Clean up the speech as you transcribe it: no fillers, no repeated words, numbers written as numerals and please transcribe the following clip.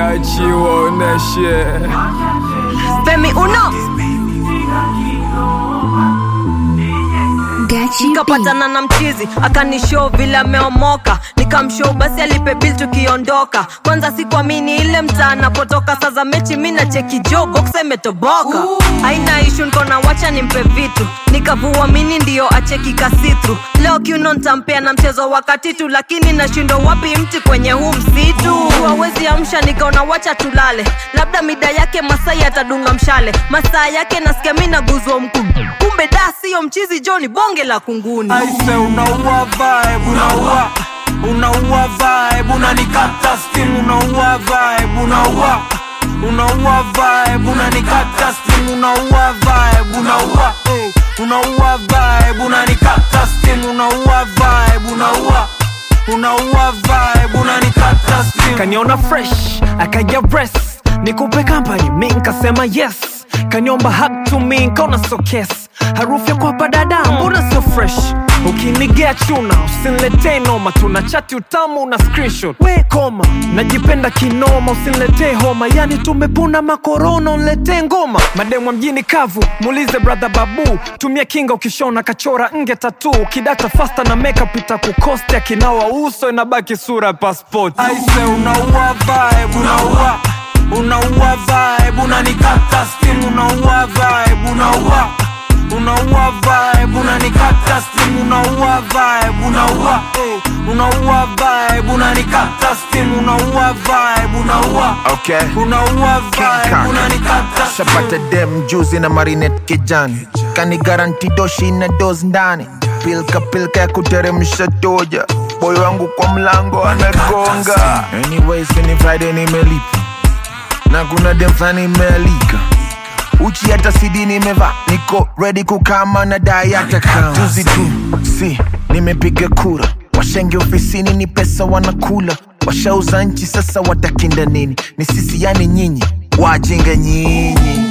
Achiwaoneshe Femi Uno nikapatana na mchizi akanishow vile ameomoka, nikamshow basi alipe bill tukiondoka. Kwanza sikuamini ile mtaa napotoka, sasa mechi mimi na cheki Joe box imetoboka. Haina issue niko na wacha nimpe vitu, nikavua mini ndio acheki kasitru. Leo kiuno nitampea na mchezo wakati tu, lakini nashindwa wapi mti kwenye huu msitu. Hawezi amsha nikaona wacha tulale, labda mida yake Masai atadunga mshale. Masaa yake nasikia mimi naguzwa mkuu, kumbe da sio mchizi Johnny bonge la kunguni. Aise unaua vibe, unaua vibe, unanikata steam, unaua vibe, unaua vibe, unanikata steam, unaua vibe, unaua vibe, unanikata steam, unaua vibe, unaua vibe, unanikata steam. Kaniona fresh, akaja breast, nikupe company, mimi nikasema yes. Kaniomba hug to me, nikaona so kiss. Harufu kwa padada, mbona so fresh. Ukinigea chuna, usiniletee noma. Tunachati utamu na screenshot, we koma. Najipenda kinoma, usiniletee homa. Yani tumepuna makorona, uniletee ngoma. Mademu mjini kavu, muulize brother Babu. Tumia kinga ukishona, kachora nge tattoo. Kidata faster na makeup itakukosti. Akinawa uso, inabaki sura passport. Aise unaua vibe, unaua vibe, unanikata steam, unaua vibe, unaua vibe, unanikata steam, unaua vibe, unaua vibe, unanikata steam, unaua vibe, unaua vibe, unanikata steam. Shabata dem juicy na marinette kijani, kani guarantee doshi na dozi ndani. Pilka ya kuteremsha toja, boy wangu kwa mlango anagonga. Anyways ni Friday nimelipa, na kuna dem flani imealika. Uchi hata CD nimeva, niko ready kukama na dai hata kama juzi tu, si, nimepiga kura. Washenge ofisini ni pesa wanakula. Washauza nchi sasa watakinda nini? Ni sisi yani nyinyi, wajinga nyinyi.